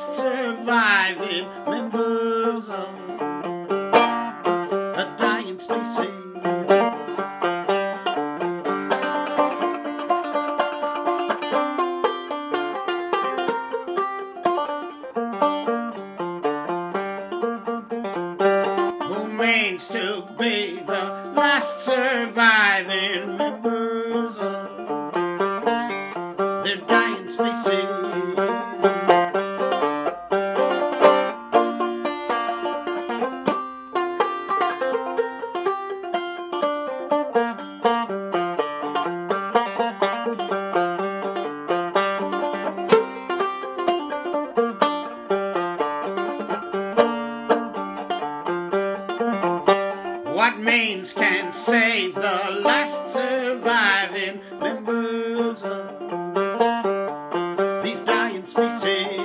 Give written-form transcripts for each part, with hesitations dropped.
last surviving members of a dying species. Remains to be the last surviving members of the dying species. What means can save the last surviving members of these dying species?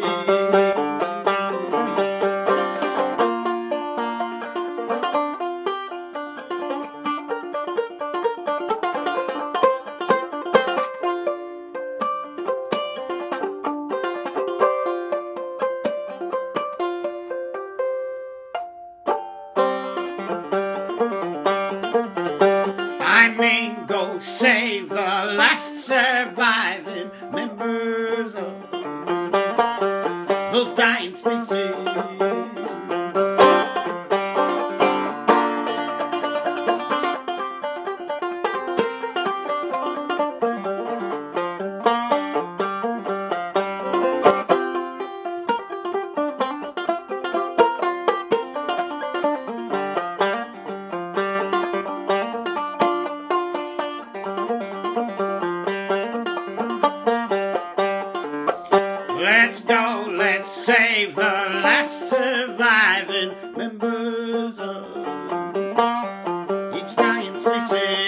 I mean, go save the last surviving members of those dying species. Let's go, let's save the last surviving members of each dying species.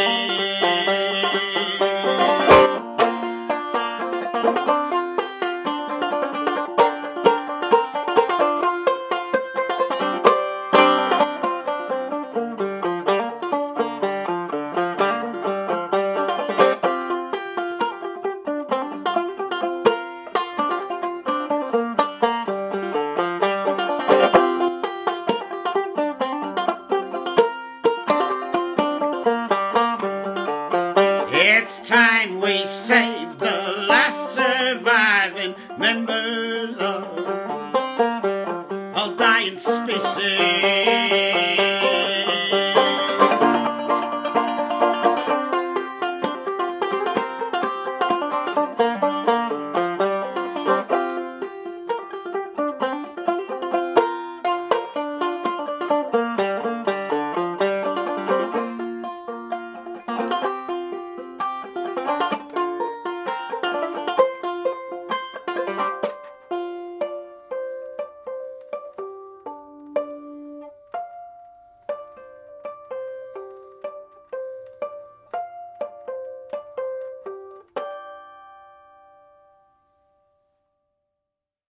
It's time we save the last surviving members of all dying species.